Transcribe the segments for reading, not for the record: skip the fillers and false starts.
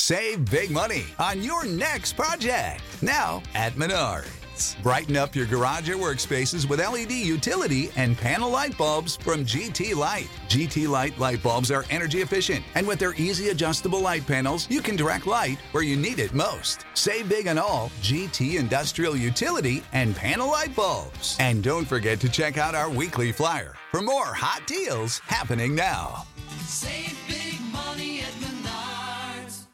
Save big money on your next project. Now at Menards. Brighten up your garage or workspaces with LED utility and panel light bulbs from GT Light. GT Light light bulbs are energy efficient, and with their easy adjustable light panels, you can direct light where you need it most. Save big on all GT industrial utility and panel light bulbs. And don't forget to check out our weekly flyer for more hot deals happening now. Save big money at Menards.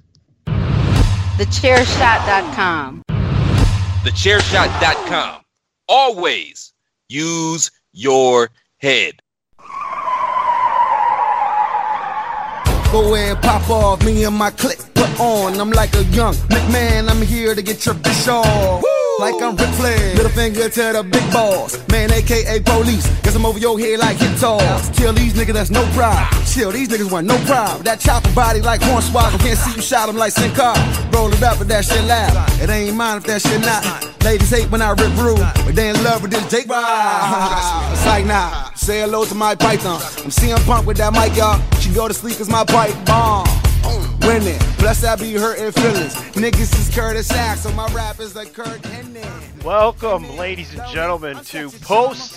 TheChairShot.com. TheChairShot.com. Always use your head. Go ahead, pop off, me and my clique put on. I'm like a young McMahon, I'm here to get your bitch off. Like I'm Ric Flair, little finger to the big boss. Man, AKA police, guess I'm over your head like hit toss. Kill these niggas, that's no problem. Chill, these niggas want no problem. That chopper body like Hornswoggle, can't see you shot him like Sin Car. Roll it up with that shit loud, it ain't mine if that shit not. Ladies hate when I rip rude, but they in love with this Jake Rod. It's like nah, say hello to my python. I'm CM Punk with that mic, y'all. She go to sleep cause my pipe bomb. Winning, plus I be hurting feelings. Niggas is Curtis Axel, my rap is like Kurt Hennig. Welcome, ladies and gentlemen, to post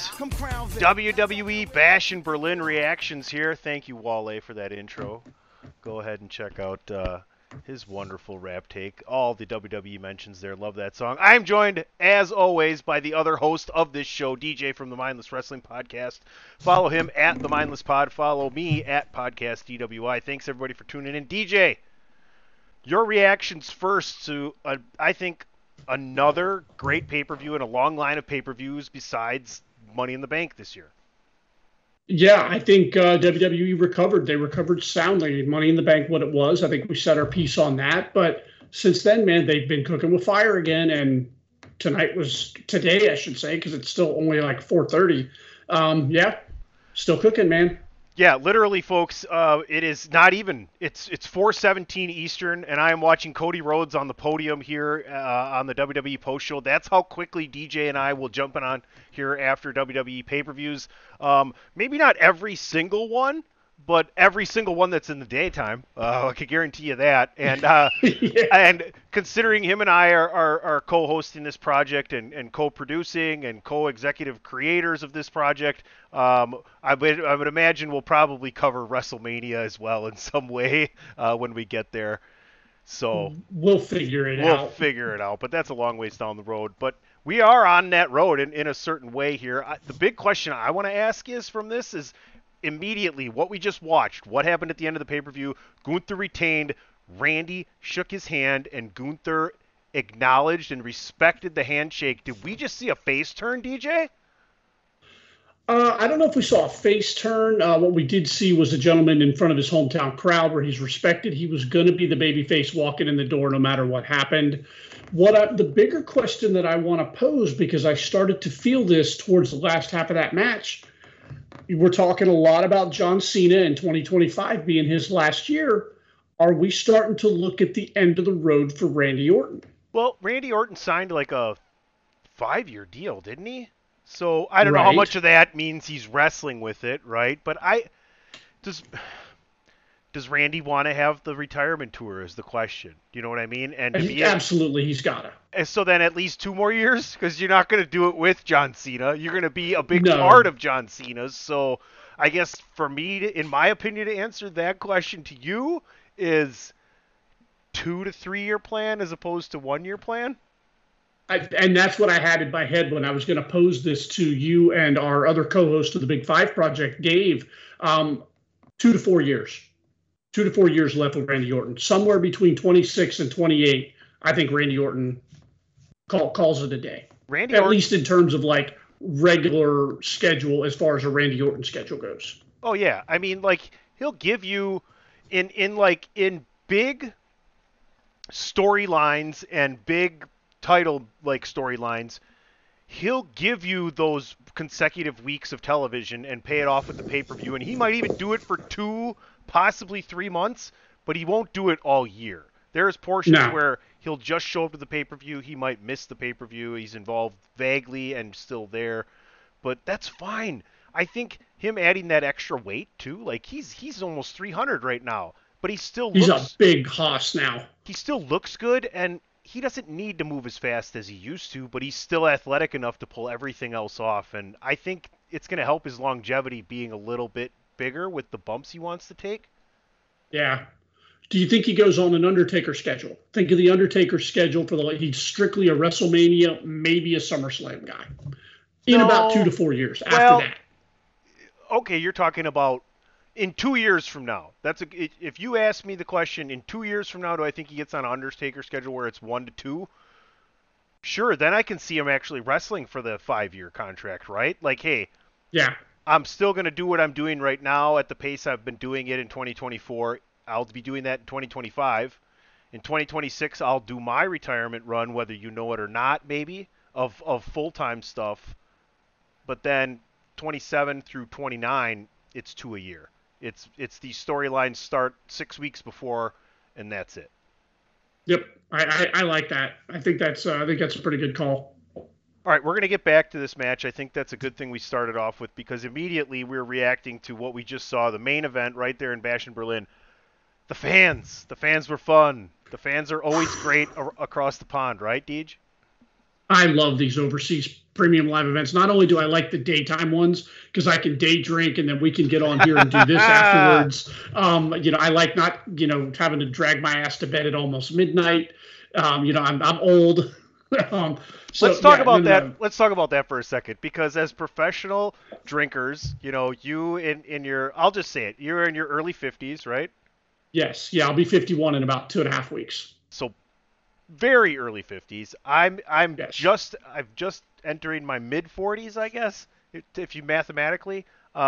WWE Bash in Berlin reactions here. Thank you, Wale, for that intro. Go ahead and check out his wonderful rap take. All the WWE mentions there. Love that song. I'm joined, as always, by the other host of this show, DJ from the Mindless Wrestling Podcast. Follow him at the Mindless Pod. Follow me at Podcast DWI. Thanks, everybody, for tuning in. DJ, your reactions first to, I think, another great pay-per-view and a long line of pay-per-views besides Money in the Bank this year. Yeah, I think WWE recovered. They recovered soundly. Money in the Bank, what it was. I think we set our piece on that. But since then, man, they've been cooking with fire again. And today, I should say, because it's still only like 4:30. Yeah, still cooking, man. Yeah, literally, folks, it is not even. It's 4:17 Eastern, and I am watching Cody Rhodes on the podium here on the WWE post show. That's how quickly DJ and I will jump in on here after WWE pay-per-views. Maybe not every single one, but every single one that's in the daytime. I can guarantee you that. And yeah. And considering him and I are co-hosting this project and co-producing and co-executive creators of this project, I would imagine we'll probably cover WrestleMania as well in some way when we get there. So we'll figure it out. We'll figure it out, but that's a long ways down the road. But we are on that road in a certain way here. The big question I want to ask is from this is immediately what we just watched. What happened at the end of the pay-per-view? Gunther retained. Randy shook his hand, and Gunther acknowledged and respected the handshake. Did we just see a face turn, DJ? I don't know if we saw a face turn. What we did see was a gentleman in front of his hometown crowd where he's respected. He was going to be the babyface walking in the door no matter what happened. The bigger question that I want to pose, because I started to feel this towards the last half of that match, we're talking a lot about John Cena in 2025 being his last year. Are we starting to look at the end of the road for Randy Orton? Well, Randy Orton signed like a 5-year deal, didn't he? So I don't know how much of that means he's wrestling with it, right? But does Randy want to have the retirement tour is the question. Do you know what I mean? And absolutely, he's got to. And so then at least 2 more years? Because you're not going to do it with John Cena. You're going to be a big part of John Cena's. So I guess for me, in my opinion, to answer that question to you is 2 to 3 year plan as opposed to 1 year plan? And that's what I had in my head when I was going to pose this to you and our other co-host of the Big Five Project, Dave. 2 to 4 years. 2 to 4 years left with Randy Orton. Somewhere between 26 and 28, I think Randy Orton calls it a day. At least in terms of like regular schedule as far as a Randy Orton schedule goes. Oh, yeah. I mean, like, he'll give you in big storylines and big title like storylines, he'll give you those consecutive weeks of television and pay it off with the pay-per-view, and he might even do it for 2, possibly 3 months, but he won't do it all year. There's portions where he'll just show up to the pay-per-view, he might miss the pay-per-view, he's involved vaguely and still there, but that's fine. I think him adding that extra weight too, like he's almost 300 right now. but he still He's looks a big hoss now. he still looks good, and he doesn't need to move as fast as he used to, but he's still athletic enough to pull everything else off. And I think it's going to help his longevity being a little bit bigger with the bumps he wants to take. Yeah. Do you think he goes on an Undertaker schedule? Think of the Undertaker schedule he's strictly a WrestleMania, maybe a SummerSlam guy in about 2 to 4 years after that. Okay, you're talking about in 2 years from now. If you ask me the question, in 2 years from now, do I think he gets on an Undertaker schedule where it's 1 to 2? Sure, then I can see him actually wrestling for the 5-year contract, right? Like, hey, yeah, I'm still going to do what I'm doing right now at the pace I've been doing it in 2024. I'll be doing that in 2025. In 2026, I'll do my retirement run, whether you know it or not, maybe, of full-time stuff. But then 27 through 29, it's 2 a year. It's these storylines start 6 weeks before, and that's it. Yep, I like that. I think that's a pretty good call. All right, we're going to get back to this match. I think that's a good thing we started off with because immediately we're reacting to what we just saw, the main event right there in Bash in Berlin. The fans were fun. The fans are always great across the pond, right, Deej? I love these overseas premium live events. Not only do I like the daytime ones because I can day drink and then we can get on here and do this afterwards. I like not, having to drag my ass to bed at almost midnight. I'm old. Let's talk about that. Let's talk about that for a second because as professional drinkers, you in your, I'll just say it, you're in your early 50s, right? Yes. Yeah, I'll be 51 in about 2.5 weeks. So very early 50s. I'm yes. just entering my mid 40s, I guess, if you mathematically.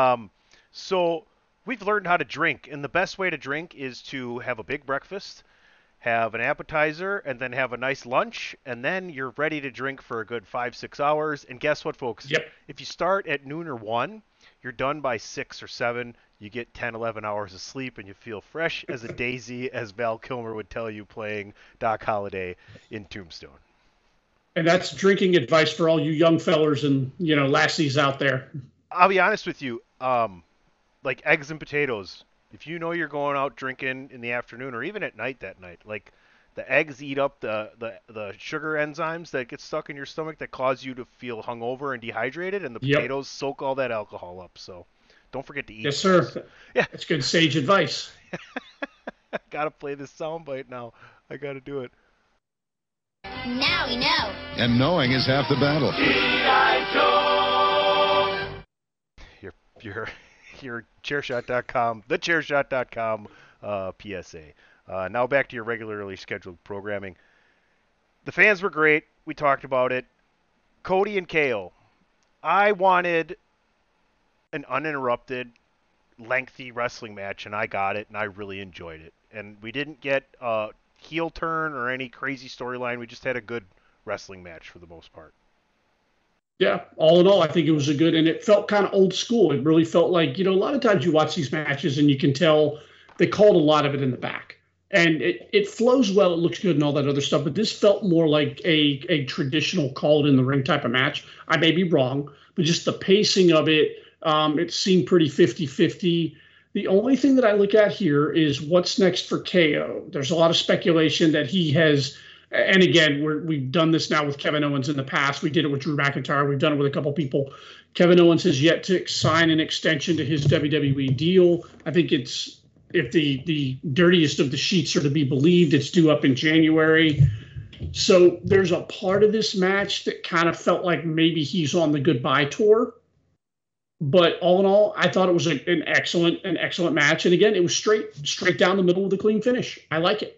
So we've learned how to drink, and the best way to drink is to have a big breakfast, have an appetizer, and then have a nice lunch, and then you're ready to drink for a good 5-6 hours. And guess what, folks? Yep. If you start at noon or 1, you're done by 6 or 7. You get 10, 11 hours of sleep, and you feel fresh as a daisy, as Val Kilmer would tell you playing Doc Holliday in Tombstone. And that's drinking advice for all you young fellers and, lassies out there. I'll be honest with you, like eggs and potatoes. If you know you're going out drinking in the afternoon or even at night that night, like the eggs eat up the sugar enzymes that get stuck in your stomach that cause you to feel hungover and dehydrated, and the potatoes soak all that alcohol up. So don't forget to eat. Yes, sir. Yeah. That's good sage advice. I got to play this soundbite now. I got to do it. Now we know. And knowing is half the battle. Your chairshot.com, thechairshot.com PSA. Now back to your regularly scheduled programming. The fans were great. We talked about it. Cody and KO. I wanted an uninterrupted, lengthy wrestling match, and I got it, and I really enjoyed it. And we didn't get a heel turn or any crazy storyline. We just had a good wrestling match for the most part. Yeah, all in all, I think it was and it felt kind of old school. It really felt like, a lot of times you watch these matches and you can tell they called a lot of it in the back. And it flows well, it looks good and all that other stuff, but this felt more like a traditional called in the ring type of match. I may be wrong, but just the pacing of it, it seemed pretty 50-50. The only thing that I look at here is what's next for KO. There's a lot of speculation that he has, and again, we've done this now with Kevin Owens in the past. We did it with Drew McIntyre. We've done it with a couple people. Kevin Owens has yet to sign an extension to his WWE deal. I think it's, if the dirtiest of the sheets are to be believed, it's due up in January. So there's a part of this match that kind of felt like maybe he's on the goodbye tour. But all in all, I thought it was an excellent match. And again, it was straight down the middle with a clean finish. I like it.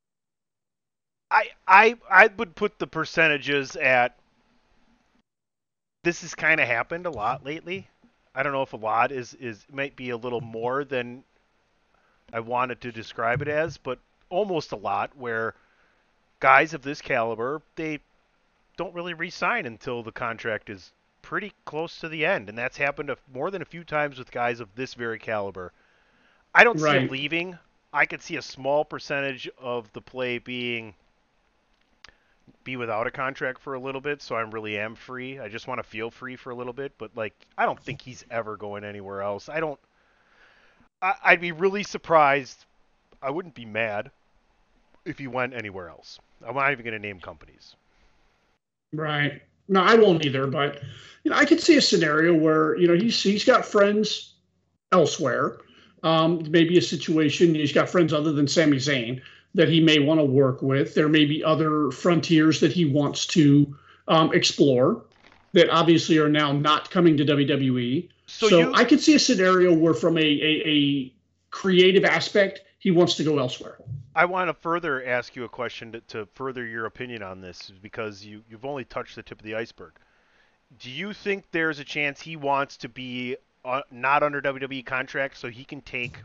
I would put the percentages at, this has kind of happened a lot lately. I don't know if a lot is might be a little more than I wanted to describe it as, but almost a lot, where guys of this caliber, they don't really re-sign until the contract is pretty close to the end, and that's happened more than a few times with guys of this very caliber. I don't see him leaving. I could see a small percentage of the play be without a contract for a little bit, so I really am free. I just want to feel free for a little bit, but I don't think he's ever going anywhere else. I'd be really surprised. I wouldn't be mad if he went anywhere else. I'm not even going to name companies. Right. No, I won't either. But I could see a scenario where he's got friends elsewhere. Maybe a situation he's got friends other than Sami Zayn that he may want to work with. There may be other frontiers that he wants to explore that obviously are now not coming to WWE. So I could see a scenario where from a creative aspect, he wants to go elsewhere. I want to further ask you a question to further your opinion on this, because you've only touched the tip of the iceberg. Do you think there's a chance he wants to be not under WWE contract so he can take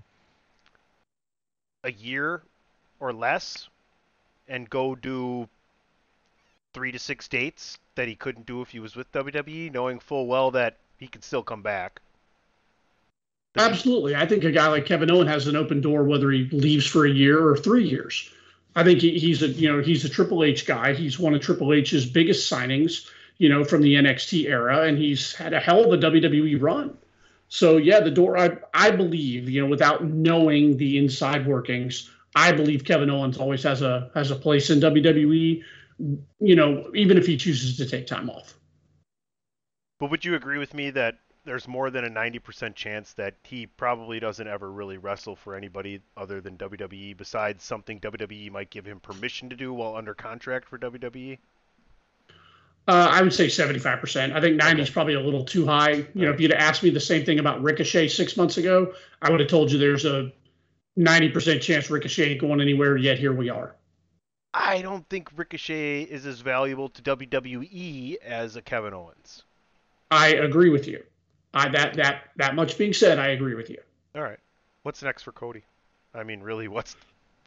a year or less and go do 3 to 6 dates that he couldn't do if he was with WWE, knowing full well that he could still come back? Absolutely. I think a guy like Kevin Owens has an open door whether he leaves for a year or 3 years. I think he's a Triple H guy. He's one of Triple H's biggest signings, from the NXT era, and he's had a hell of a WWE run. So yeah, the door. I believe, without knowing the inside workings, I believe Kevin Owens always has a place in WWE. Even if he chooses to take time off. But would you agree with me that there's more than a 90% chance that he probably doesn't ever really wrestle for anybody other than WWE, besides something WWE might give him permission to do while under contract for WWE? I would say 75%. I think 90 is probably a little too high. If you'd asked me the same thing about Ricochet 6 months ago, I would have told you there's a 90% chance Ricochet ain't going anywhere, yet here we are. I don't think Ricochet is as valuable to WWE as a Kevin Owens. I agree with you. That much being said, I agree with you. All right. What's next for Cody? I mean, really, what's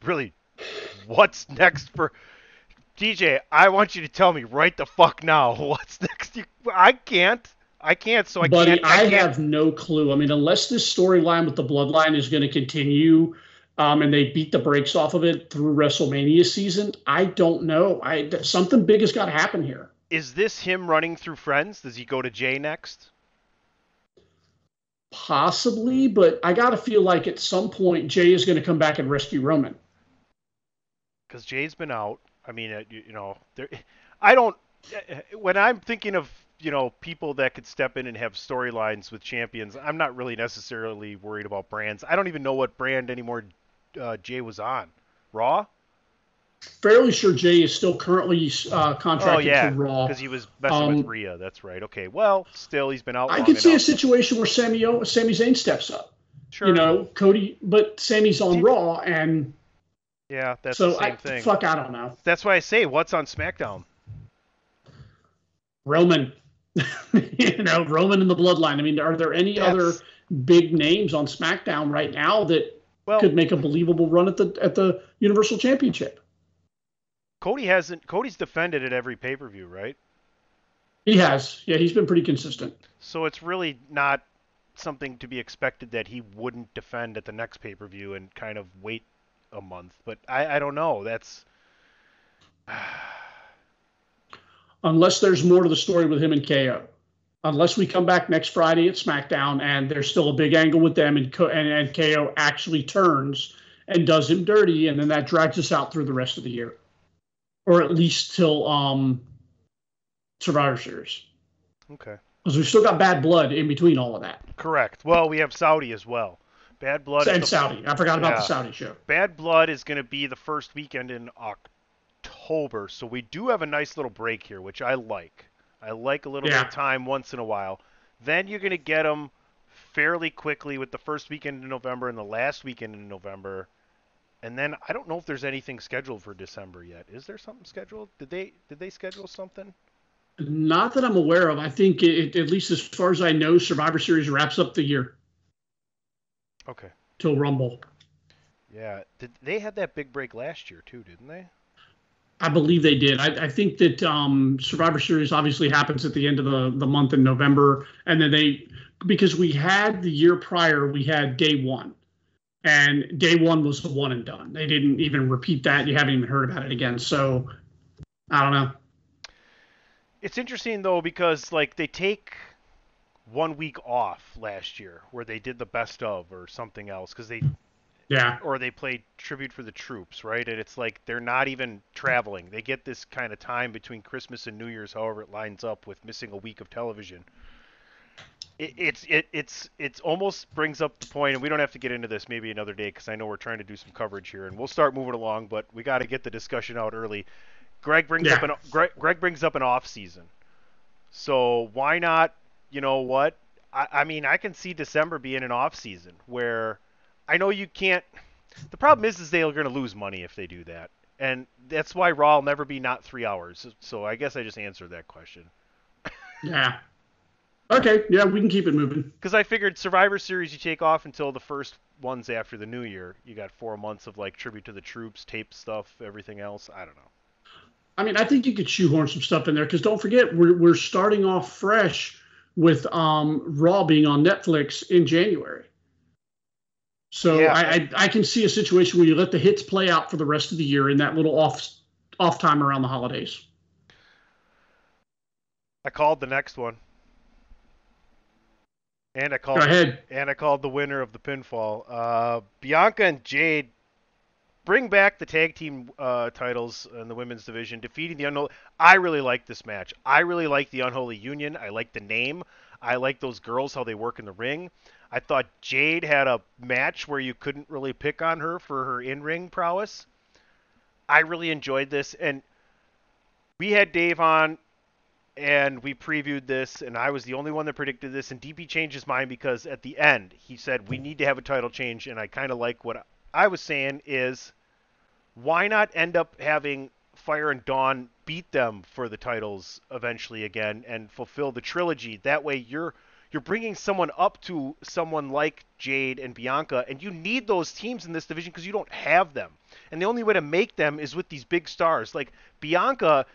next for DJ? I want you to tell me right the fuck now. What's next? I can't. So I Buddy, can't. I have no clue. I mean, unless this storyline with the Bloodline is going to continue, and they beat the brakes off of it through WrestleMania season, I don't know. Something big has got to happen here. Is this him running through friends? Does he go to Jay next? Possibly, but I got to feel like at some point Jay is going to come back and rescue Roman. Because Jay's been out. I mean, I don't. When I'm thinking of people that could step in and have storylines with champions, I'm not really necessarily worried about brands. I don't even know what brand anymore Jay was on. Raw? Fairly sure Jay is still currently contracted to Raw. Because he was messing with Rhea. That's right. Okay, well, still, he's been out I could see a situation where Sami Zayn steps up. Sure. Cody, but Sami's on Raw, and yeah, that's the same thing. Fuck, I don't know. That's why I say, what's on SmackDown? Roman. Roman and the Bloodline. I mean, are there any other big names on SmackDown right now that could make a believable run at the Universal Championship? Cody's defended at every pay-per-view, right? He has. Yeah, he's been pretty consistent. So it's really not something to be expected that he wouldn't defend at the next pay-per-view and kind of wait a month. But I don't know. That's unless there's more to the story with him and KO. Unless we come back next Friday at SmackDown and there's still a big angle with them and KO actually turns and does him dirty, and then that drags us out through the rest of the year. Or at least till Survivor Series. Okay. Because we've still got Bad Blood in between all of that. Correct. Well, we have Saudi as well. Bad Blood. And Saudi. I forgot about the Saudi show. Bad Blood is going to be the first weekend in October, so we do have a nice little break here, which I like. I like a little bit of time once in a while. Then you're going to get them fairly quickly with the first weekend in November and the last weekend in November. And then I don't know if there's anything scheduled for December yet. Is there something scheduled? Did they schedule something? Not that I'm aware of. I think at least as far as I know, Survivor Series wraps up the year. Okay. Till Rumble. Yeah. They had that big break last year too, didn't they? I believe they did. I think that Survivor Series obviously happens at the end of the month in November, and then because we had the year prior, we had day one. And day one was the one and done. They didn't even repeat that. You haven't even heard about it again. So, I don't know. It's interesting, though, because, they take 1 week off last year where they did the best of or something else. Because Yeah. or they play Tribute for the Troops, right? And it's like they're not even traveling. They get this kind of time between Christmas and New Year's, however it lines up with missing a week of television. It's almost brings up the point, and we don't have to get into this maybe another day because I know we're trying to do some coverage here, and we'll start moving along, but we got to get the discussion out early. Greg brings up an off season, so why not? You know what? I mean, I can see December being an off season where I know you can't. The problem is they're going to lose money if they do that, and that's why Raw will never be not 3 hours. So I guess I just answered that question. Yeah. Okay, yeah, we can keep it moving. Because I figured Survivor Series you take off until the first ones after the New Year. You got 4 months of like Tribute to the Troops, tape stuff, everything else. I don't know. I mean, I think you could shoehorn some stuff in there because don't forget we're starting off fresh with Raw being on Netflix in January. So yeah. I can see a situation where you let the hits play out for the rest of the year in that little off time around the holidays. I called the next one. And I called. Go ahead. And I called the winner of the pinfall. Bianca and Jade bring back the tag team titles in the women's division, defeating the Unholy. I really like this match. I really like the Unholy Union. I like the name. I like those girls, how they work in the ring. I thought Jade had a match where you couldn't really pick on her for her in-ring prowess. I really enjoyed this, and we had Dave on. And we previewed this, and I was the only one that predicted this, and DP changed his mind because at the end, he said, we need to have a title change, and I kind of like what I was saying is, why not end up having Fire and Dawn beat them for the titles eventually again and fulfill the trilogy? That way you're bringing someone up to someone like Jade and Bianca, and you need those teams in this division because you don't have them. And the only way to make them is with these big stars. Like, Bianca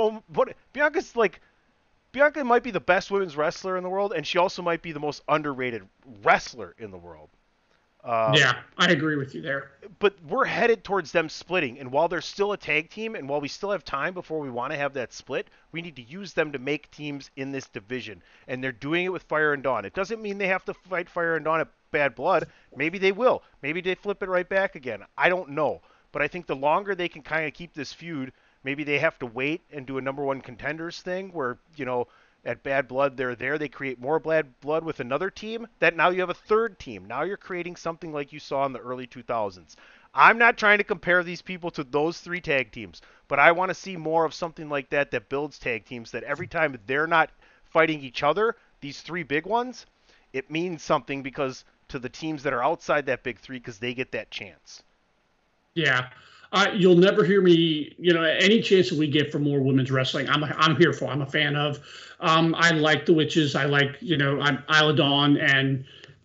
might be the best women's wrestler in the world, and she also might be the most underrated wrestler in the world. Yeah, I agree with you there. But we're headed towards them splitting, and while they're still a tag team, and while we still have time before we want to have that split, we need to use them to make teams in this division. And they're doing it with Fire and Dawn. It doesn't mean they have to fight Fire and Dawn at Bad Blood. Maybe they will. Maybe they flip it right back again. I don't know. But I think the longer they can kind of keep this feud, maybe they have to wait and do a number one contenders thing where, you know, at Bad Blood they're there, they create more Bad Blood with another team, that now you have a third team. Now you're creating something like you saw in the early 2000s. I'm not trying to compare these people to those 3 tag teams, but I want to see more of something like that builds tag teams, that every time they're not fighting each other, these 3 big ones, it means something because to the teams that are outside that big 3 because they get that chance. Yeah. You'll never hear me, any chance that we get for more women's wrestling, I'm here for. I'm a fan of. I like the Witches. I like, I'm Isla Dawn, and,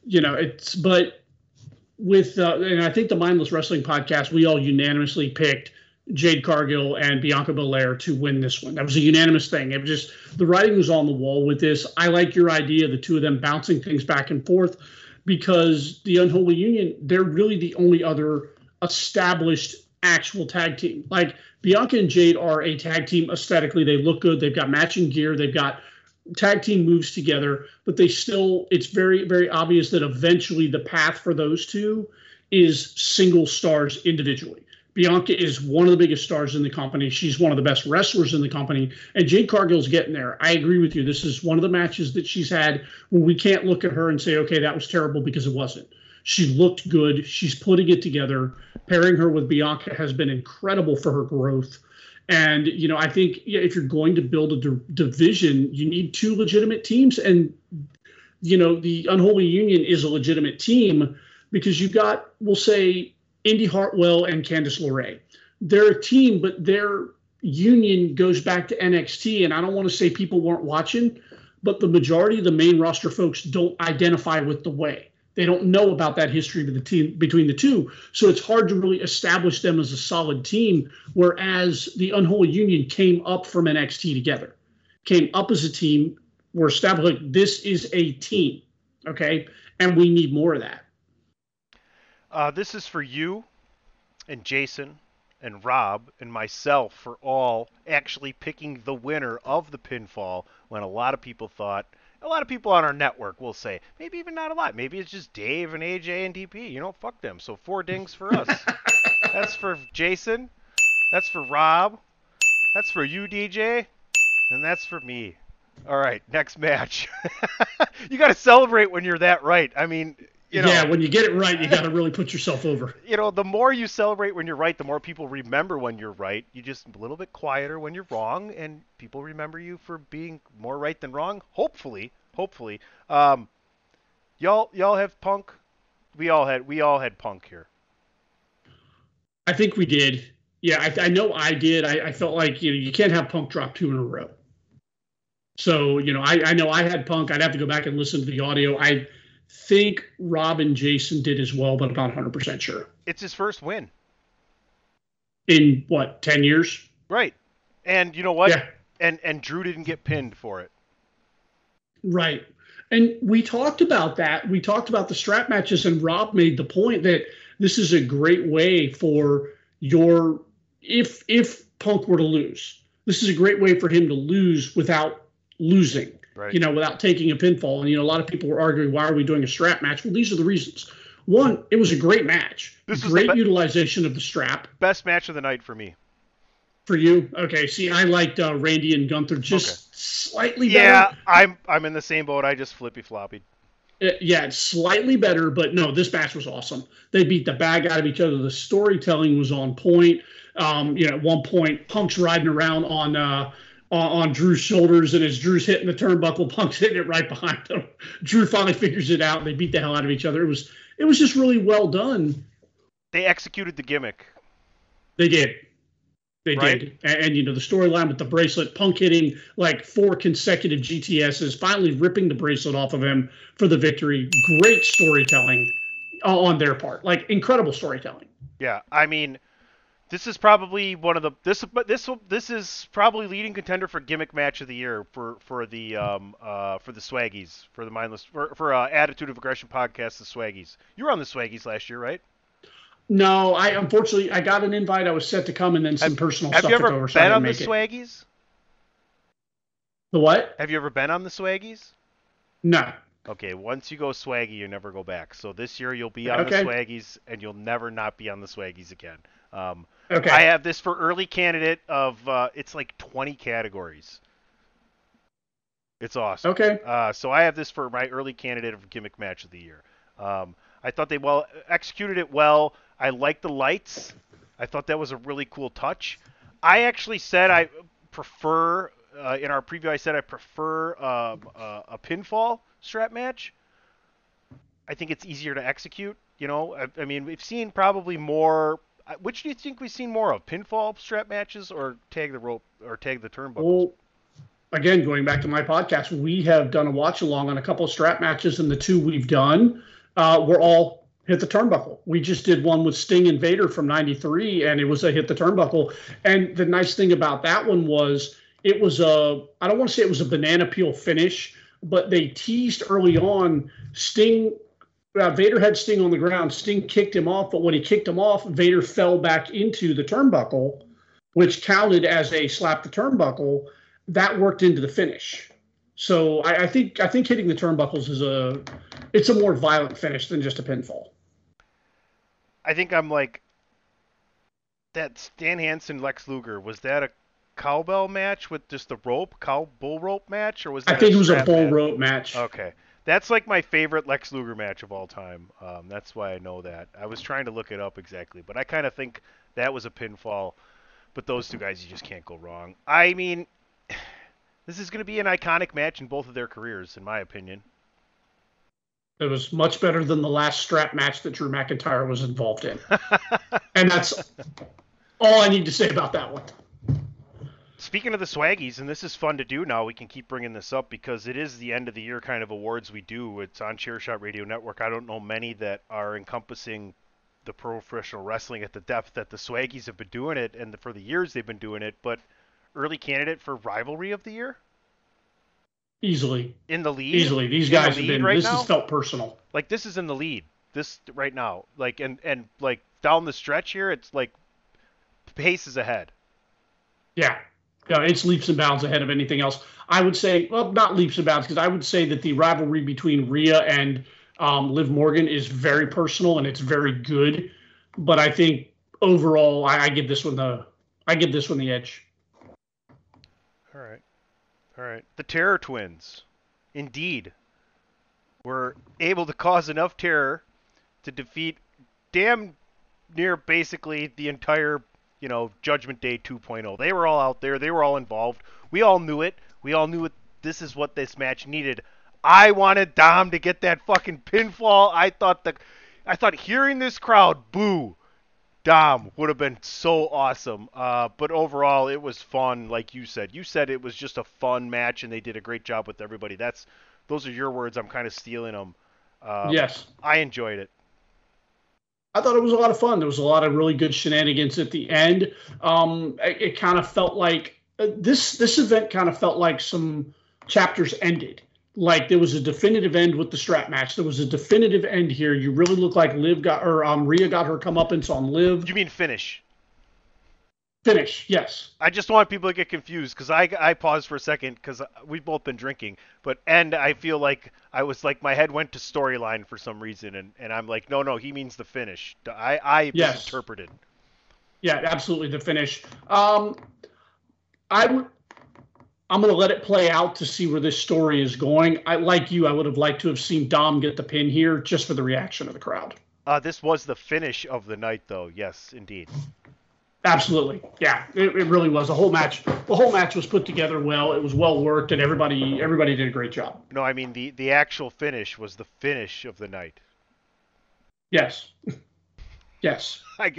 but with, and I think the Mindless Wrestling podcast, we all unanimously picked Jade Cargill and Bianca Belair to win this one. That was a unanimous thing. It was just, the writing was on the wall with this. I like your idea, the two of them bouncing things back and forth, because the Unholy Union, they're really the only other established actual tag team. Like, Bianca and Jade are a tag team aesthetically. They look good. They've got matching gear. They've got tag team moves together, but it's very, very obvious that eventually the path for those two is single stars individually. Bianca is one of the biggest stars in the company. She's one of the best wrestlers in the company, and Jade Cargill's getting there. I agree with you. This is one of the matches that she's had where we can't look at her and say, okay, that was terrible, because it wasn't. She looked good. She's putting it together. Pairing her with Bianca has been incredible for her growth. And, I think if you're going to build a division, you need 2 legitimate teams. And, the Unholy Union is a legitimate team because you've got, we'll say, Indy Hartwell and Candice LeRae. They're a team, but their union goes back to NXT. And I don't want to say people weren't watching, but the majority of the main roster folks don't identify with the way. They don't know about that history between the two. So it's hard to really establish them as a solid team, whereas the Unholy Union came up from NXT together, came up as a team. We're established, like, this is a team, okay? And we need more of that. This is for you and Jason and Rob and myself for all actually picking the winner of the pinfall when a lot of people thought A lot of people on our network will say. Maybe even not a lot. Maybe it's just Dave and AJ and DP. You know, fuck them. So 4 dings for us. That's for Jason. That's for Rob. That's for you, DJ. And that's for me. All right, next match. You got to celebrate when you're that right. I mean, you know. Yeah, when you get it right, you got to really put yourself over. You know, the more you celebrate when you're right, the more people remember when you're right. You just a little bit quieter when you're wrong, and people remember you for being more right than wrong. Hopefully. Y'all have Punk. We all had Punk here. I think we did. Yeah, I know I did. I felt like you can't have Punk drop 2 in a row. So, I know I had Punk. I'd have to go back and listen to the audio. I think Rob and Jason did as well, but about 100% sure. It's his first win. In, 10 years? Right. And you know what? Yeah. And Drew didn't get pinned for it. Right. And we talked about that. We talked about the strap matches, and Rob made the point that this is a great way for if Punk were to lose, this is a great way for him to lose without losing, right. Without taking a pinfall. And, a lot of people were arguing, why are we doing a strap match? Well, these are the reasons. One, it was a great match. Great utilization of the strap. Best match of the night for me. For you? Okay. See, I liked Randy and Gunther slightly better. Yeah, I'm in the same boat. I just flippy-floppied. Yeah, it's slightly better, but no, this match was awesome. They beat the bag out of each other. The storytelling was on point. At one point, Punk's riding around on Drew's shoulders, and as Drew's hitting the turnbuckle, Punk's hitting it right behind him. Drew finally figures it out, and they beat the hell out of each other. It was just really well done. They executed the gimmick. They did. They right? did. And the storyline with the bracelet, Punk hitting like 4 consecutive GTSs, finally ripping the bracelet off of him for the victory. Great storytelling on their part. Like, incredible storytelling. Yeah, I mean, this is probably one of the this is probably leading contender for gimmick match of the year for the Swaggies, for the mindless for Attitude of Aggression podcast, the Swaggies. You were on the Swaggies last year, right? No, unfortunately I got an invite. I was set to come, and then some personal stuff took over. Have you ever been on the Swaggies? The what? Have you ever been on the Swaggies? No. Okay, once you go Swaggy, you never go back. So this year you'll be on the Swaggies, and you'll never not be on the Swaggies again. Okay. I have this for early candidate of it's like 20 categories. It's awesome. Okay. So I have this for my early candidate of gimmick match of the year. I thought they executed it well. I like the lights. I thought that was a really cool touch. I actually said I prefer in our preview. I said I prefer a pinfall strap match. I think it's easier to execute. I mean, we've seen probably more. Which do you think we've seen more of? Pinfall strap matches or tag the rope or tag the turnbuckles? Well, again, going back to my podcast, we have done a watch along on a couple of strap matches, and the 2 we've done were all hit the turnbuckle. We just did one with Sting and Vader from '93, and it was a hit the turnbuckle. And the nice thing about that one was it was I don't want to say it was a banana peel finish, but they teased early on Sting. Vader had Sting on the ground. Sting kicked him off, but when he kicked him off, Vader fell back into the turnbuckle, which counted as a slap the turnbuckle. That worked into the finish. So I think hitting the turnbuckles it's a more violent finish than just a pinfall. I think I'm like that Stan Hansen Lex Luger. Was that a cowbell match with just the rope, bull rope match, or was that? I think it was a bull rope match. Okay. That's like my favorite Lex Luger match of all time. That's why I know that. I was trying to look it up exactly, but I kind of think that was a pinfall. But those 2 guys, you just can't go wrong. I mean, this is going to be an iconic match in both of their careers, in my opinion. It was much better than the last strap match that Drew McIntyre was involved in. And that's all I need to say about that one. Speaking of the Swaggies, and this is fun to do now, we can keep bringing this up because it is the end of the year kind of awards we do. It's on Chairshot Radio Network. I don't know many that are encompassing the professional wrestling at the depth that the Swaggies have been doing it, and for the years they've been doing it. But early candidate for rivalry of the year? Easily. In the lead? Easily. These guys have been, this has felt personal. Like, this is in the lead. This, right now. Like, and like, down the stretch here, it's like, pace is ahead. Yeah. Yeah, it's leaps and bounds ahead of anything else. I would say, well, not leaps and bounds, because I would say that the rivalry between Rhea and Liv Morgan is very personal and it's very good. But I think overall, I give this one the edge. All right. The Terror Twins, indeed, were able to cause enough terror to defeat damn near basically the entire, Judgment Day 2.0. They were all out there. They were all involved. We all knew it. We all knew it. This is what this match needed. I wanted Dom to get that fucking pinfall. I thought hearing this crowd boo Dom would have been so awesome. But overall, it was fun, like you said. You said it was just a fun match, and they did a great job with everybody. Those are your words. I'm kind of stealing them. Yes. I enjoyed it. I thought it was a lot of fun. There was a lot of really good shenanigans at the end. It kind of felt like this event kind of felt like some chapters ended. Like there was a definitive end with the strap match. There was a definitive end here. You really look like Rhea got her comeuppance on Liv. You mean finish? Finish, yes. I just want people to get confused because I paused for a second because we've both been drinking. But I feel like I was like my head went to storyline for some reason, and I'm like, no, he means the finish. I misinterpreted. Yeah, absolutely, the finish. I'm going to let it play out to see where this story is going. I would have liked to have seen Dom get the pin here just for the reaction of the crowd. This was the finish of the night, though. Yes, indeed. Absolutely. Yeah, it really was. The whole match was put together well. It was well worked, and everybody did a great job. No, I mean the actual finish was the finish of the night. Yes. Yes. I've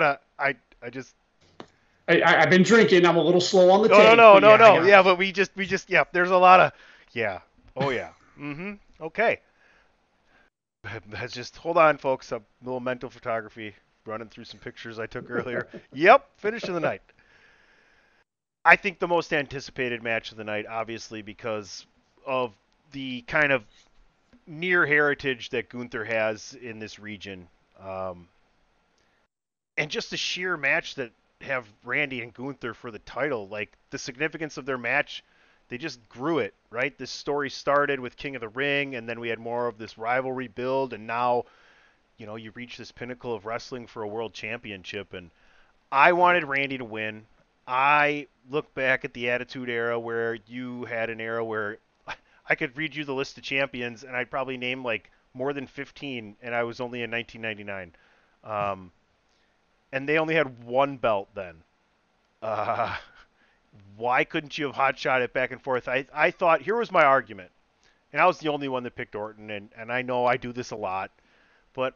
been drinking. I'm a little slow on the take. No. Yeah, but we just there's a lot of Oh yeah. Mm-hmm. Okay. Let's just hold on, folks. A little mental photography. Running through some pictures I took earlier. Yep, finish of the night. I think the most anticipated match of the night, obviously, because of the kind of near heritage that Gunther has in this region. And just the sheer match that have Randy and Gunther for the title. Like, the significance of their match, they just grew it, right? This story started with King of the Ring, and then we had more of this rivalry build, and now you reach this pinnacle of wrestling for a world championship, and I wanted Randy to win. I look back at the Attitude Era where you had an era where I could read you the list of champions, and I'd probably name like more than 15, and I was only in 1999. And they only had one belt then. Why couldn't you have hotshot it back and forth? I thought, here was my argument, and I was the only one that picked Orton, and I know I do this a lot, but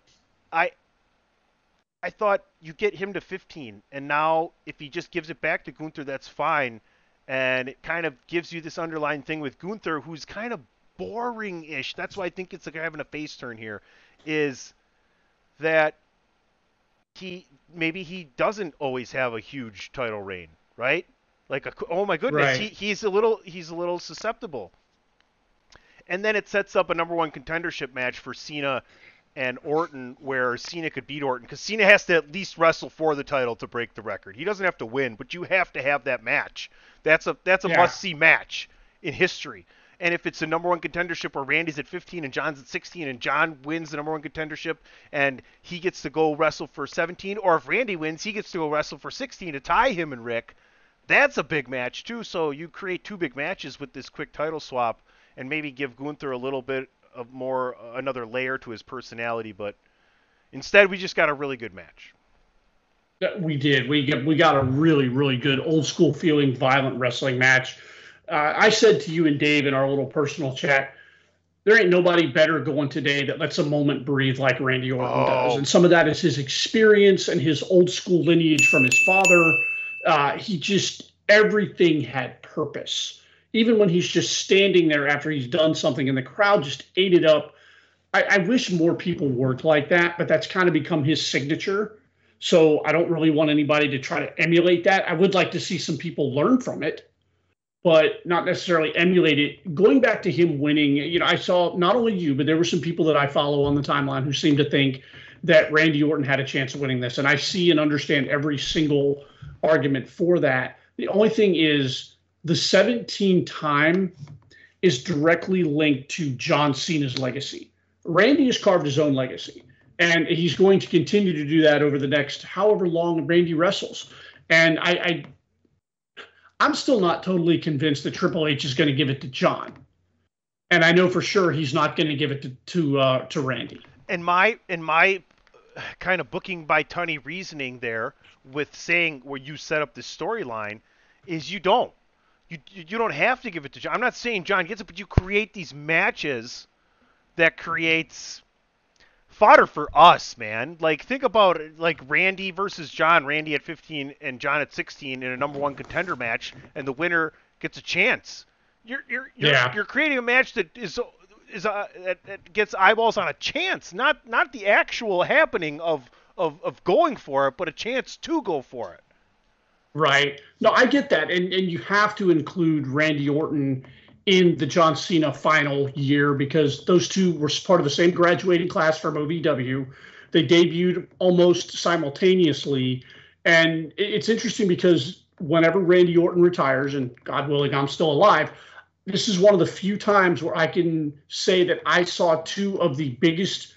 I thought you get him to 15, and now if he just gives it back to Gunther, that's fine. And it kind of gives you this underlying thing with Gunther, who's kind of boring-ish. That's why I think it's like having a face turn here, is that maybe he doesn't always have a huge title reign, right? Like, oh my goodness, right. He's a little susceptible. And then it sets up a number one contendership match for Cena and Orton, where Cena could beat Orton, because Cena has to at least wrestle for the title to break the record. He doesn't have to win, but you have to have that match. That's a must-see match in history. And if it's a number one contendership where Randy's at 15 and John's at 16 and John wins the number one contendership and he gets to go wrestle for 17, or if Randy wins, he gets to go wrestle for 16 to tie him and Rick, that's a big match too. So you create two big matches with this quick title swap and maybe give Gunther a little bit of more, another layer to his personality, but instead we just got a really good match. We did. We got a really, really good old school feeling violent wrestling match. I said to you and Dave in our little personal chat, there ain't nobody better going today that lets a moment breathe like Randy Orton does. And some of that is his experience and his old school lineage from his father. Everything had purpose. Even when he's just standing there after he's done something and the crowd just ate it up. I wish more people worked like that, but that's kind of become his signature. So I don't really want anybody to try to emulate that. I would like to see some people learn from it, but not necessarily emulate it. Going back to him winning, I saw not only you, but there were some people that I follow on the timeline who seem to think that Randy Orton had a chance of winning this. And I see and understand every single argument for that. The only thing is the 17 time is directly linked to John Cena's legacy. Randy has carved his own legacy, and he's going to continue to do that over the next however long Randy wrestles. And I'm still not totally convinced that Triple H is going to give it to John. And I know for sure he's not going to give it to Randy. And my kind of booking by Tunney reasoning there with saying where you set up this storyline is you don't. You don't have to give it to John. I'm not saying John gets it, but you create these matches that creates fodder for us, man. Like, think about it, like Randy versus John. Randy at 15 and John at 16 in a number one contender match, and the winner gets a chance. You're creating a match that that gets eyeballs on a chance, not the actual happening of going for it, but a chance to go for it. Right. No, I get that. And you have to include Randy Orton in the John Cena final year because those two were part of the same graduating class from OVW. They debuted almost simultaneously. And it's interesting because whenever Randy Orton retires, and God willing, I'm still alive, this is one of the few times where I can say that I saw two of the biggest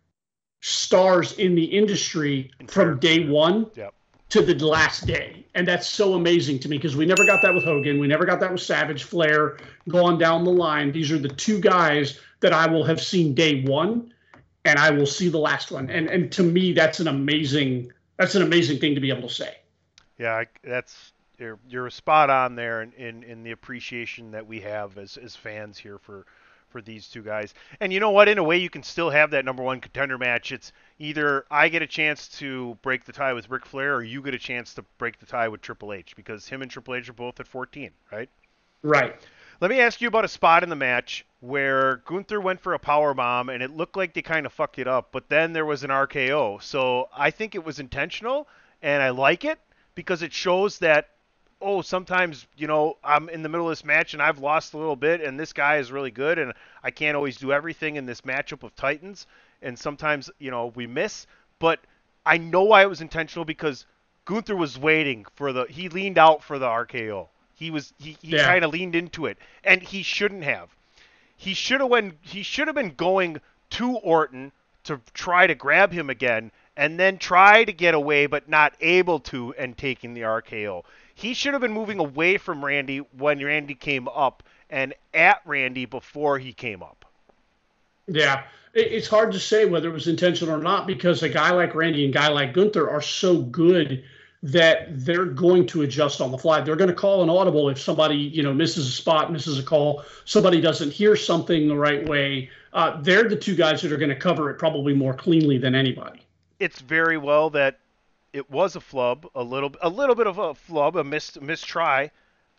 stars in the industry from day one. Yep. To the last day. And that's so amazing to me because we never got that with Hogan. We never got that with Savage, Flair, going down the line. These are the two guys that I will have seen day one and I will see the last one. And to me, that's an amazing thing to be able to say. Yeah, you're spot on there in the appreciation that we have as fans here for these two guys. And you know what? In a way, you can still have that number one contender match. It's either I get a chance to break the tie with Ric Flair or you get a chance to break the tie with Triple H because him and Triple H are both at 14, right? Right. Let me ask you about a spot in the match where Gunther went for a powerbomb and it looked like they kind of fucked it up, but then there was an RKO. So I think it was intentional and I like it because it shows that sometimes, I'm in the middle of this match and I've lost a little bit and this guy is really good and I can't always do everything in this matchup of Titans. And sometimes, we miss. But I know why it was intentional because Gunther was waiting he leaned out for the RKO. He kind of leaned into it. And he shouldn't have. He should have been going to Orton to try to grab him again and then try to get away but not able to and taking the RKO. He should have been moving away from Randy when Randy came up and at Randy before he came up. Yeah, it's hard to say whether it was intentional or not because a guy like Randy and a guy like Gunther are so good that they're going to adjust on the fly. They're going to call an audible if somebody, misses a spot, misses a call, somebody doesn't hear something the right way. They're the two guys that are going to cover it probably more cleanly than anybody. It's very well that it was a flub, a little bit of a flub, a missed try,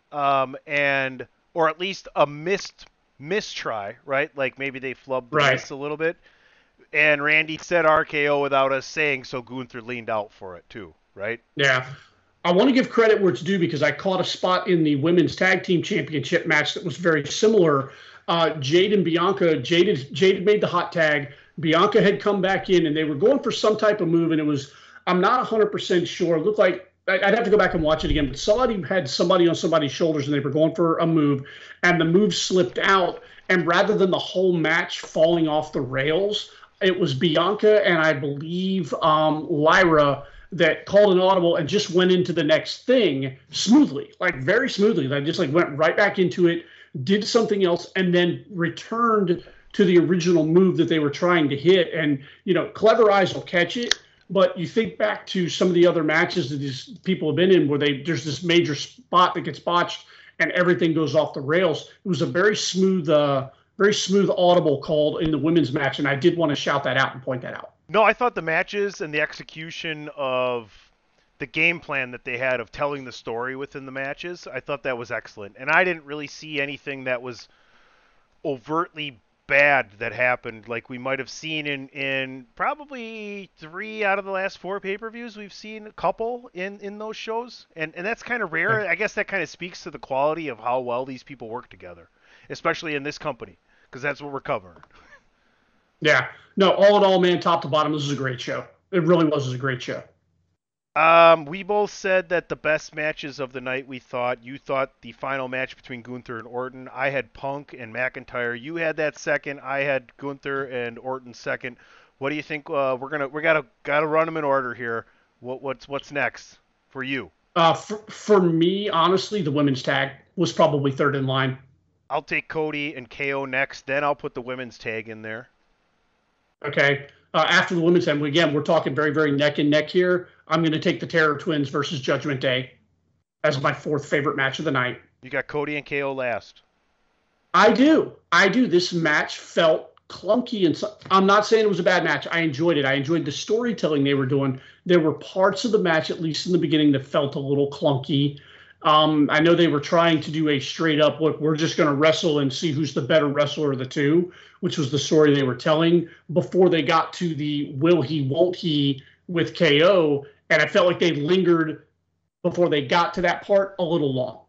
or at least a missed try, right? Like maybe they flubbed the miss a little bit. And Randy said RKO without us saying, so Gunther leaned out for it too, right? Yeah. I want to give credit where it's due because I caught a spot in the women's tag team championship match that was very similar. Jade and Bianca, Jade had made the hot tag. Bianca had come back in and they were going for some type of move and it was, I'm not 100% sure. It looked like I'd have to go back and watch it again, but somebody had somebody on somebody's shoulders and they were going for a move and the move slipped out. And rather than the whole match falling off the rails, it was Bianca and I believe Lyra that called an audible and just went into the next thing smoothly, like very smoothly. They just went right back into it, did something else, and then returned to the original move that they were trying to hit. And, clever eyes will catch it. But you think back to some of the other matches that these people have been in where there's this major spot that gets botched and everything goes off the rails. It was a very smooth audible called in the women's match, and I did want to shout that out and point that out. No, I thought the matches and the execution of the game plan that they had of telling the story within the matches, I thought that was excellent. And I didn't really see anything that was overtly bad that happened like we might have seen in probably 3 out of the last 4 pay-per-views. We've seen a couple in those shows, and that's kind of rare. I guess that kind of speaks to the quality of how well these people work together, especially in this company, because that's what we're covering. Yeah. No, all in all, man, top to bottom, this is a great show. It really was a great show. We both said that the best matches of the night. You thought the final match between Gunther and Orton. I had Punk and McIntyre. You had that second. I had Gunther and Orton second. What do you think? We gotta run them in order here. What's next for you? For me, honestly, the women's tag was probably third in line. I'll take Cody and KO next. Then I'll put the women's tag in there. Okay. After the women's tag, again, we're talking very, very neck and neck here. I'm going to take the Terror Twins versus Judgment Day as my fourth favorite match of the night. You got Cody and KO last. I do. This match felt clunky, and I'm not saying it was a bad match. I enjoyed it. I enjoyed the storytelling they were doing. There were parts of the match, at least in the beginning, that felt a little clunky. I know they were trying to do a straight up, look, we're just going to wrestle and see who's the better wrestler of the two, which was the story they were telling before they got to the will he, won't he with KO. And I felt like they lingered before they got to that part a little long.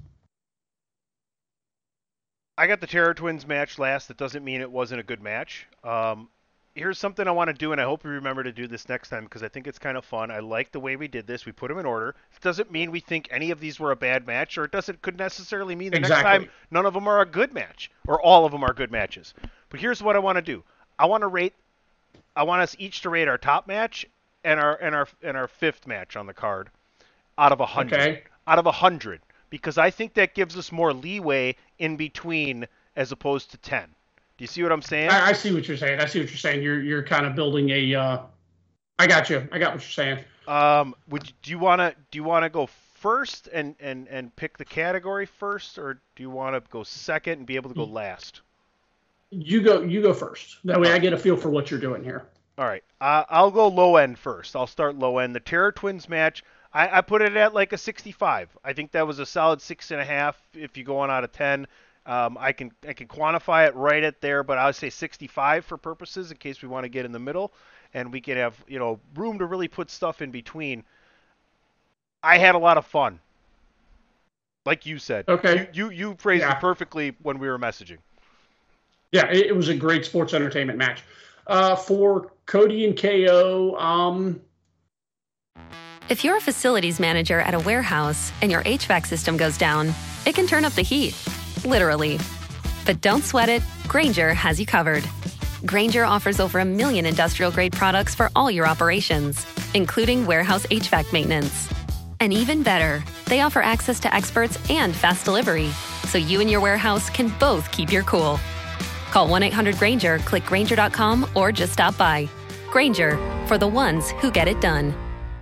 I got the Terror Twins match last. That doesn't mean it wasn't a good match. Here's something I want to do, and I hope we remember to do this next time because I think it's kind of fun. I like the way we did this. We put them in order. It doesn't mean we think any of these were a bad match, or could necessarily mean the next time none of them are a good match, or all of them are good matches. But here's what I want to do. I want us each to rate our top match and our fifth match on the card out of 100. Okay. Out of 100, because I think that gives us more leeway in between as opposed to 10. Do you see what I'm saying? I see what you're saying. You're kind of building a. I got you. I got what you're saying. Do you want to go first and pick the category first, or do you want to go second and be able to go last? You go first. That way I get a feel for what you're doing here. All right. I'll go low end first. I'll start low end. The Terror Twins match, I put it at like a 65. I think that was a solid 6.5 if you go on out of 10. I can quantify it right at there, but I would say 65 for purposes in case we want to get in the middle, and we can have room to really put stuff in between. I had a lot of fun, like you said. Okay. You phrased it perfectly when we were messaging. Yeah, it was a great sports entertainment match. For Cody and KO, If you're a facilities manager at a warehouse and your HVAC system goes down, it can turn up the heat. Literally. But don't sweat it. Grainger has you covered. Grainger offers over 1 million industrial-grade products for all your operations, including warehouse HVAC maintenance. And even better, they offer access to experts and fast delivery, so you and your warehouse can both keep your cool. Call 1-800-GRAINGER, click Grainger.com, or just stop by. Grainger, for the ones who get it done.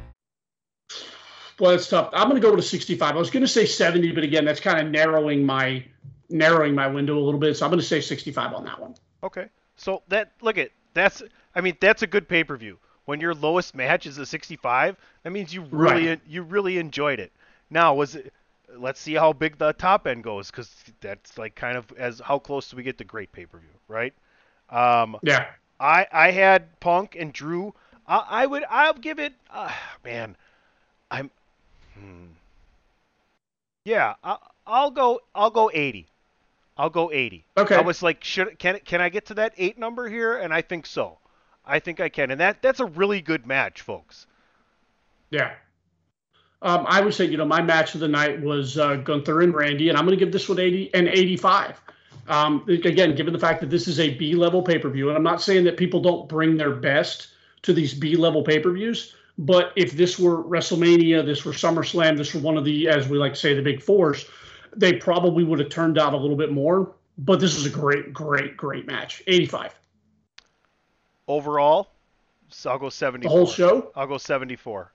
Well, it's tough. I'm going to go with a 65. I was going to say 70, but again, that's kind of narrowing my window a little bit. So I'm going to say 65 on that one. Okay. So that's a good pay-per-view. When your lowest match is a 65, that means you really enjoyed it. Now, let's see how big the top end goes, because that's like kind of as how close do we get to great pay-per-view, right? Yeah. I had Punk and Drew. I'll give it. Yeah, I'll go 80. I'll go 80. Okay. I was like, can I get to that 8 number here? And I think so. I think I can. And that's a really good match, folks. Yeah. I would say, my match of the night was Gunther and Randy, and I'm going to give this one 80 and 85. Again, given the fact that this is a B-level pay-per-view, and I'm not saying that people don't bring their best to these B-level pay-per-views, but if this were WrestleMania, this were SummerSlam, this were one of the, as we like to say, the big fours, they probably would have turned out a little bit more. But this was a great, great, great match. 85. Overall, so I'll go 74. The whole show? I'll go 74.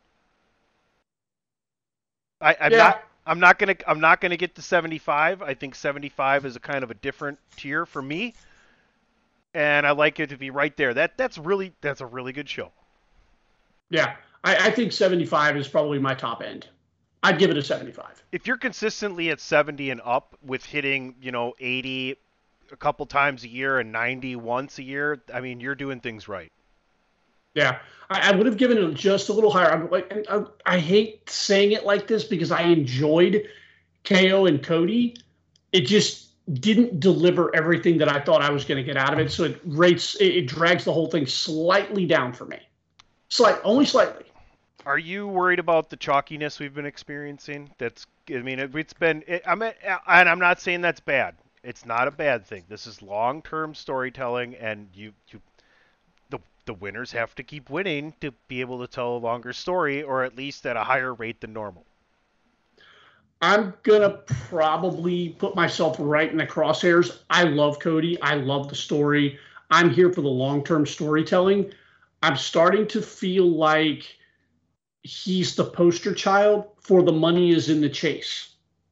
I'm not gonna get to 75. I think 75 is a kind of a different tier for me, and I like it to be right there. That's a really good show. Yeah, I think 75 is probably my top end. I'd give it a 75. If you're consistently at 70 and up with hitting 80 a couple times a year and 90 once a year, I mean, you're doing things right. Yeah, I would have given it just a little higher. I hate saying it like this because I enjoyed KO and Cody. It just didn't deliver everything that I thought I was going to get out of it. So it drags the whole thing slightly down for me. Only slightly. Are you worried about the chalkiness we've been experiencing? It's been. And I'm not saying that's bad. It's not a bad thing. This is long-term storytelling, and the winners have to keep winning to be able to tell a longer story, or at least at a higher rate than normal. I'm going to probably put myself right in the crosshairs. I love Cody. I love the story. I'm here for the long-term storytelling. I'm starting to feel like he's the poster child for the money is in the chase.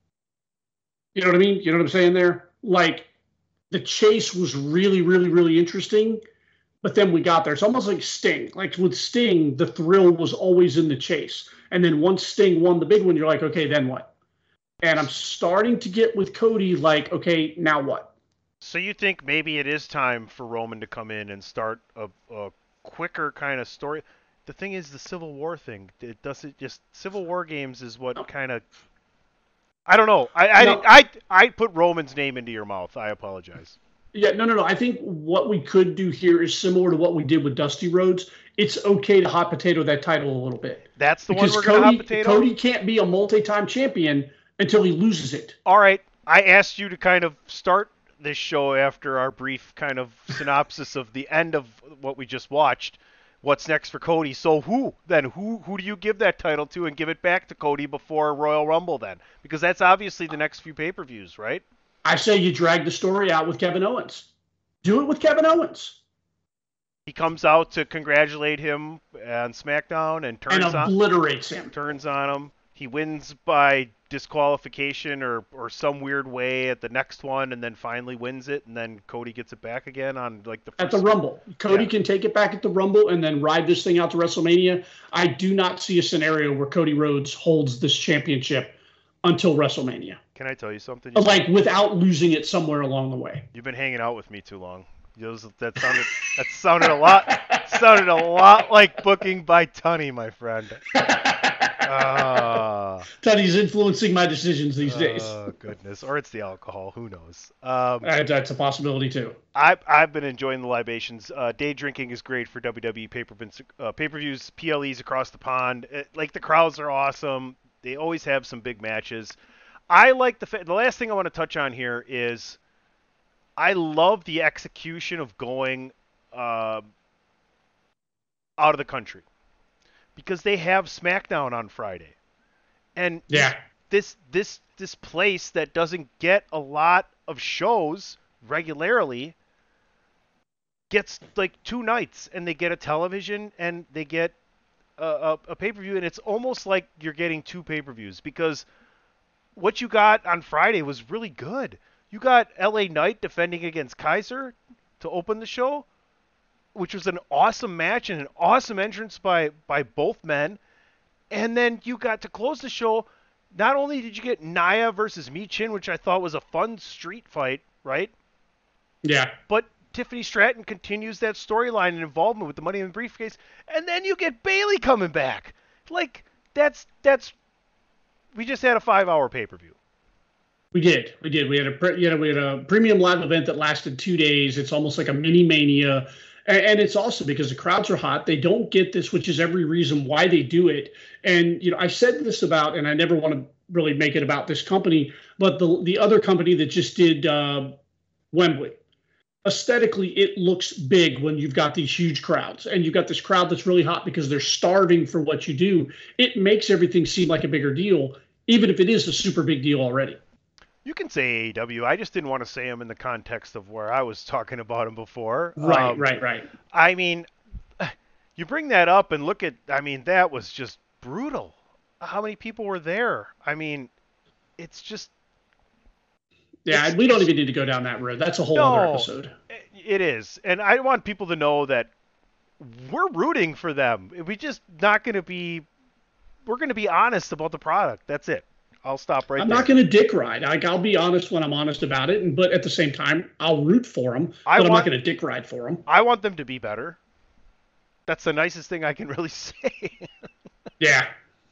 You know what I mean? You know what I'm saying there? Like, the chase was really, really, really interesting, but then we got there. It's almost like Sting. Like, with Sting, the thrill was always in the chase. And then once Sting won the big one, you're like, okay, then what? And I'm starting to get with Cody, like, okay, now what? So you think maybe it is time for Roman to come in and start a quicker kind of story? The thing is, the Civil War thing, it doesn't just... Civil War games is what kind of... I don't know. I put Roman's name into your mouth. I apologize. Yeah, no. I think what we could do here is similar to what we did with Dusty Rhodes. It's okay to hot potato that title a little bit. That's the one we're going to hot potato? Cody can't be a multi-time champion until he loses it. All right. I asked you to kind of start this show after our brief kind of synopsis of the end of what we just watched. What's next for Cody? So who do you give that title to and give it back to Cody before Royal Rumble then? Because that's obviously the next few pay-per-views, right? I say you drag the story out with Kevin Owens. Do it with Kevin Owens. He comes out to congratulate him on SmackDown and obliterates him. Turns on him. He wins by disqualification or some weird way at the next one, and then finally wins it, and then Cody gets it back again on like the first... At the Rumble. Cody can take it back at the Rumble and then ride this thing out to WrestleMania. I do not see a scenario where Cody Rhodes holds this championship until WrestleMania. Can I tell you something? Like, without losing it somewhere along the way. You've been hanging out with me too long. That sounded a lot like booking by Tunney, my friend. Tunney's influencing my decisions these days. Oh goodness, or it's the alcohol. Who knows? That's a possibility too. I've been enjoying the libations. Day drinking is great for WWE pay-per-views, PLEs across the pond. The crowds are awesome. They always have some big matches. I like the last thing I want to touch on here is I love the execution of going out of the country because they have SmackDown on Friday, and this place that doesn't get a lot of shows regularly gets like 2 nights, and they get a television and they get a pay-per-view, and it's almost like you're getting 2 pay-per-views because what you got on Friday was really good. You got LA Knight defending against Kaiser to open the show, which was an awesome match and an awesome entrance by both men. And then you got to close the show. Not only did you get Nia versus Michin, which I thought was a fun street fight, right? Yeah. But Tiffany Stratton continues that storyline and involvement with the Money in the Briefcase. And then you get Bayley coming back. Like, that's we just had a 5-hour pay-per-view. We did. We had a premium live event that lasted 2 days. It's almost like a mini mania. And it's awesome because the crowds are hot. They don't get this, which is every reason why they do it. And, I said this about, and I never want to really make it about this company, but the other company that just did Wembley. Aesthetically, it looks big when you've got these huge crowds and you've got this crowd that's really hot because they're starving for what you do. It makes everything seem like a bigger deal, even if it is a super big deal already. You can say AEW. I just didn't want to say them in the context of where I was talking about them before. Right. I mean, you bring that up and look at, that was just brutal. How many people were there? It's just... Yeah, we don't even need to go down that road. That's a whole other episode. It is. And I want people to know that we're rooting for them. We're going to be honest about the product. That's it. I'll stop right there. I'm not going to dick ride. I'll be honest when I'm honest about it, but at the same time, I'll root for them, but I'm not going to dick ride for them. I want them to be better. That's the nicest thing I can really say. Yeah.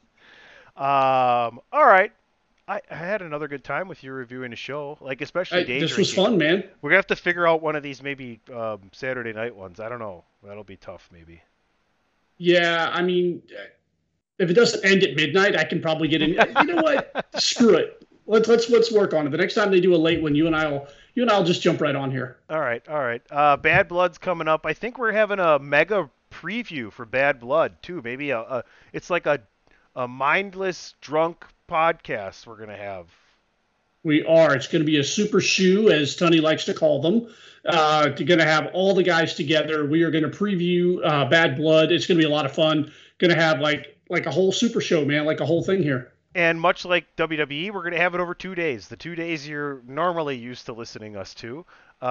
All right. I had another good time with you reviewing the show, especially day This drinking. was fun, man. We're going to have to figure out one of these maybe Saturday night ones. I don't know. That'll be tough, maybe. Yeah, If it doesn't end at midnight, I can probably get in. You know what? Screw it. Let's work on it. The next time they do a late one, you and I'll just jump right on here. All right. Bad Blood's coming up. I think we're having a mega preview for Bad Blood too. Maybe it's like a mindless drunk podcast we're gonna have. We are. It's going to be a super shoe, as Tony likes to call them. We're going to have all the guys together. We are going to preview Bad Blood. It's going to be a lot of fun. Going to have like a whole super show, man, like a whole thing here. And much like WWE, we're going to have it over 2 days. The 2 days you're normally used to listening us to.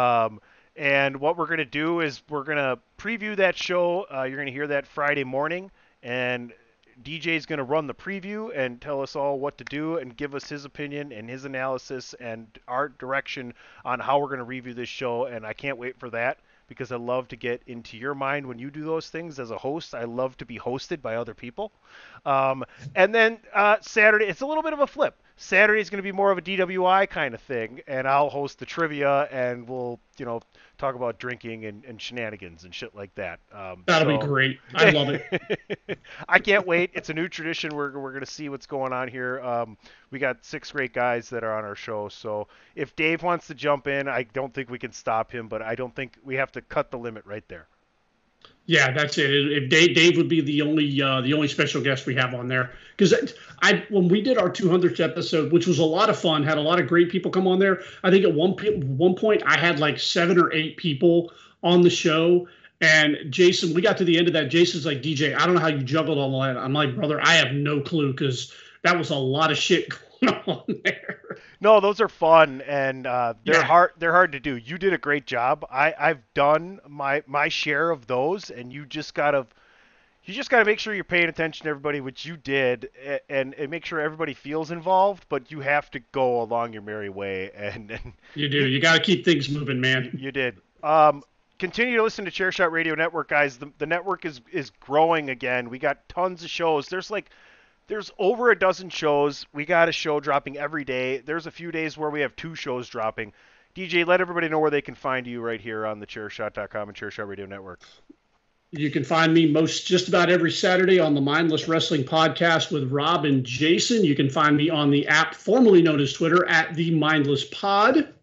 And what we're going to do is we're going to preview that show. You're going to hear that Friday morning. And DJ's going to run the preview and tell us all what to do and give us his opinion and his analysis and our direction on how we're going to review this show. And I can't wait for that because I love to get into your mind when you do those things as a host. I love to be hosted by other people. And then Saturday, it's a little bit of a flip. Saturday is going to be more of a DWI kind of thing, and I'll host the trivia, and we'll, talk about drinking and shenanigans and shit like that. That'll be great. I love it. I can't wait. It's a new tradition. We're going to see what's going on here. We got 6 great guys that are on our show, so if Dave wants to jump in, I don't think we can stop him, but I don't think we have to cut the limit right there. Yeah, that's it. If Dave would be the only special guest we have on there, because when we did our 200th episode, which was a lot of fun, had a lot of great people come on there. I think at one point I had like 7 or 8 people on the show, and Jason, we got to the end of that. Jason's like, DJ, I don't know how you juggled all that. I'm like, brother, I have no clue because that was a lot of shit going on there. No, those are fun, and they're hard to do. You did a great job. I've done my share of those, and you just gotta make sure you're paying attention to everybody, which you did, and make sure everybody feels involved. But you have to go along your merry way, and you do. You got to keep things moving, man. You did. Continue to listen to Chairshot Radio Network, guys. The network is growing again. We got tons of shows. There's over a dozen shows. We got a show dropping every day. There's a few days where we have 2 shows dropping. DJ, let everybody know where they can find you right here on the Chairshot.com and Chairshot Radio Network. You can find me just about every Saturday on the Mindless Wrestling Podcast with Rob and Jason. You can find me on the app formerly known as Twitter at The Mindless Pod.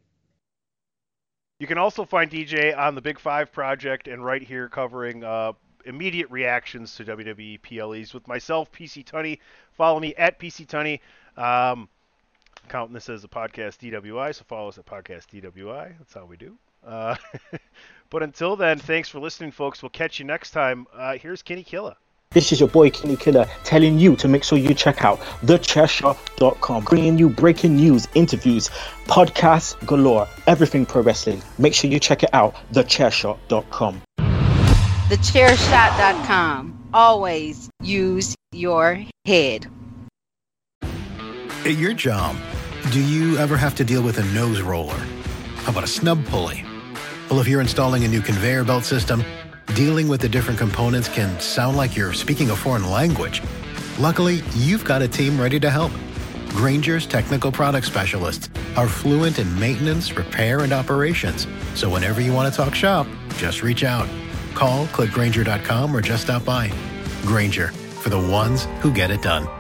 You can also find DJ on the Big 5 Project and right here covering immediate reactions to WWE PLEs with myself, PC Tunney. Follow me at PC Tunney. I'm counting this as a podcast DWI, so follow us at podcast DWI. That's how we do. But until then, thanks for listening, folks. We'll catch you next time. Here's Kenny Killer. This is your boy Kenny Killer telling you to make sure you check out thechairshot.com, bringing you breaking news, interviews, podcasts galore, everything pro wrestling. Make sure you check it out, thechairshot.com. Thechairshot.com. Always use your head. At your job, do you ever have to deal with a nose roller? How about a snub pulley? Well, if you're installing a new conveyor belt system, dealing with the different components can sound like you're speaking a foreign language. Luckily, you've got a team ready to help. Grainger's technical product specialists are fluent in maintenance, repair, and operations. So whenever you want to talk shop, just reach out. Call, click Grainger.com, or just stop by. Grainger, for the ones who get it done.